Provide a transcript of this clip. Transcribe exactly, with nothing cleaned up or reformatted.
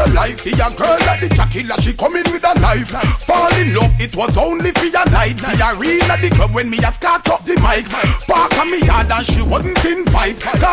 your life. See a girl at the Chakila, she coming with a knife. Fall in love, it was only for your night. The arena, the club when me a start up the mic. Park on me yard and she wasn't invite.